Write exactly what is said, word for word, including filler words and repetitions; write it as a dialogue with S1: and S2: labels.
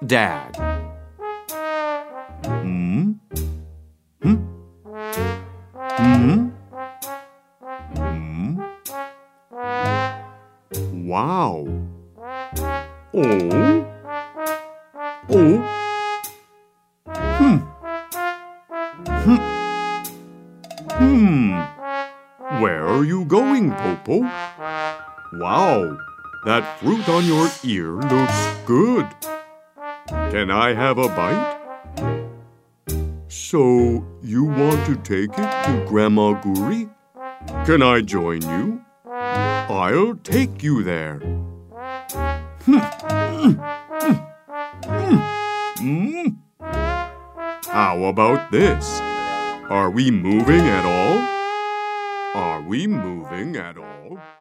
S1: Dad. Hmm? Hmm? Hmm? Hmm? Wow. Oh. Oh. Hmm. Hmm. Hmm. Where are you going, Popo? Wow, that fruit on your ear looks good. Can I have a bite? So, you want to take it to Grandma Guri? Can I join you? I'll take you there. Mm. How about this? Are we moving at all? Are we moving at all?